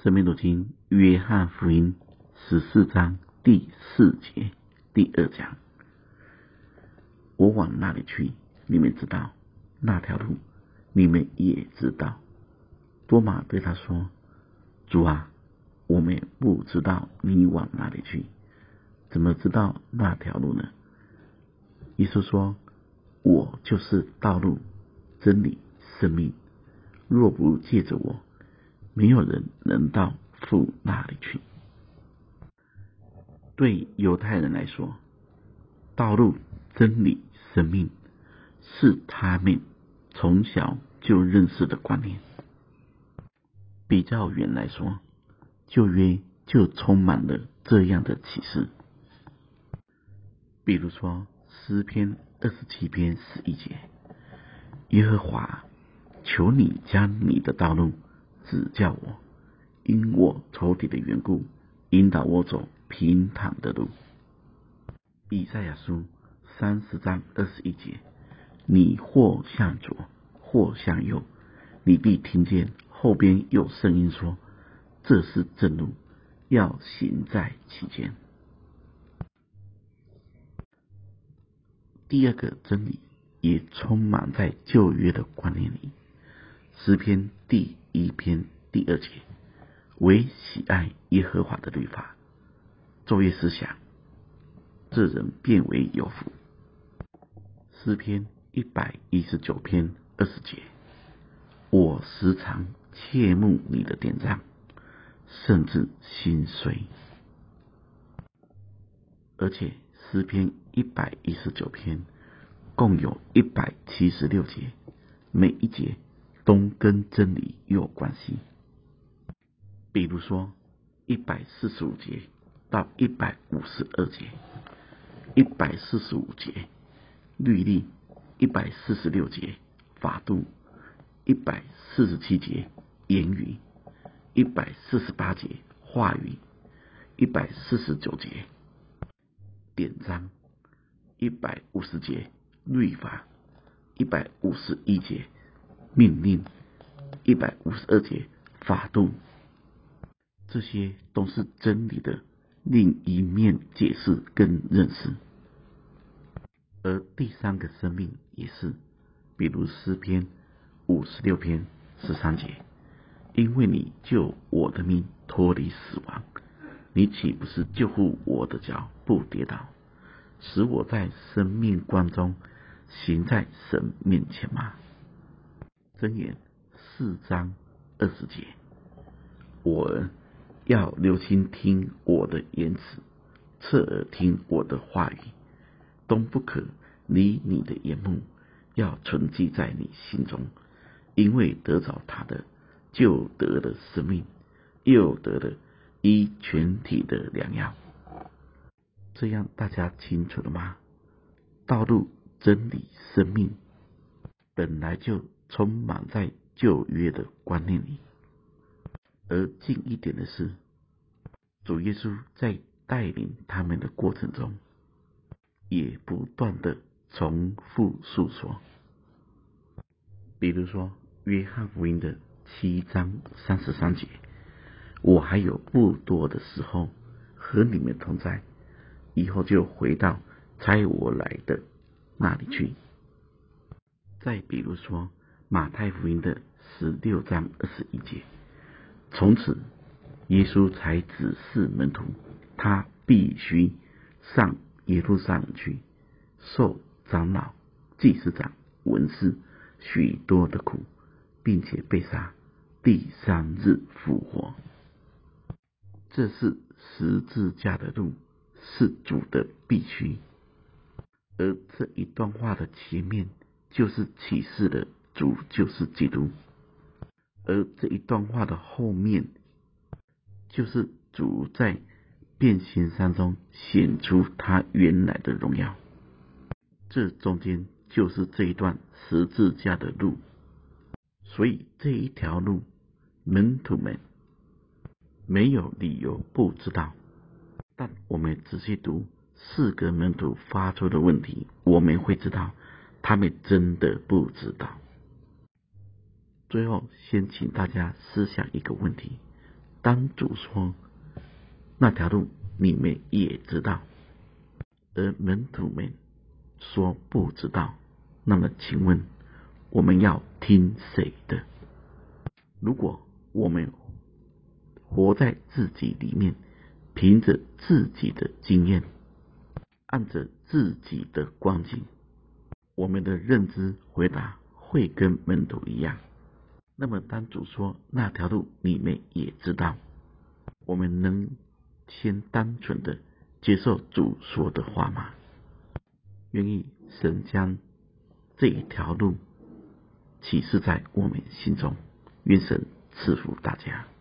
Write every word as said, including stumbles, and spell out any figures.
生命读经约翰福音十四章第四节第二讲，我往哪里去，你们知道；那条路，你们也知道。多马对他说：主啊，我们也不知道你往哪里去，怎么知道那条路呢？耶稣说：我就是道路、真理、生命，若不借着我，没有人能到父那里去。对犹太人来说，道路、真理、生命是他们从小就认识的观念。比较远来说，旧约就充满了这样的启示。比如说诗篇二十七篇十一节，耶和华，求你将你的道路指教我，因我仇敌的缘故，引导我走平坦的路。以赛亚书三十章二十一节，你或向左，或向右，你必听见后边有声音说，这是正路，要行在其间。第二个真理也充满在旧约的观念里。诗篇第一篇第二节，唯喜爱耶和华的律法，昼夜思想，这人变为有福。诗篇一百一十九篇二十节，我时常切慕你的典章，甚至心碎。而且诗篇一百一十九篇共有一百七十六节，每一节都跟真理有关系。比如说一百四十五节到一百五十二节，一百四十五节律例，一百四十六节法度，一百四十七节言语，一百四十八节话语，一百四十九节典章，一百五十节律法，一百五十一节命令，一百五十二节法度。这些都是真理的另一面解释跟认识。而第三个生命也是，比如诗篇五十六篇十三节，因为你救我的命脱离死亡，你岂不是救护我的脚不跌倒，使我在生命光中行在神面前吗？箴言四章二十节，我儿，要留心听我的言辞，侧耳听我的话语，都不可离你的眼目，要存记在你心中，因为得着他的，就得了生命，又得了医全体的良药。这样大家清楚了吗？道路、真理、生命本来就充满在旧约的观念里。而近一点的是，主耶稣在带领他们的过程中，也不断的重复述说。比如说约翰福音的七章三十三节，我还有不多的时候和你们同在，以后就回到差我来的那里去。再比如说马太福音的十六章二十一节，从此耶稣才指示门徒，他必须上耶路撒冷去，受长老、祭司长、文士许多的苦，并且被杀，第三日复活。这是十字架的路，是主的必须。而这一段话的前面就是启示了主就是基督，而这一段话的后面就是主在变形山中显出他原来的荣耀。这中间就是这一段十字架的路，所以这一条路门徒们没有理由不知道。但我们仔细读四个门徒发出的问题，我们会知道他们真的不知道。最后先请大家思想一个问题， 当主说那条路你们也知道，而门徒们说不知道，那么请问我们要听谁的？如果我们活在自己里面，凭着自己的经验，按着自己的光景，我们的认知回答会跟门徒一样。那么当主说那条路你们也知道，我们能先单纯的接受主说的话吗？愿意神将这一条路启示在我们心中，愿神赐福大家。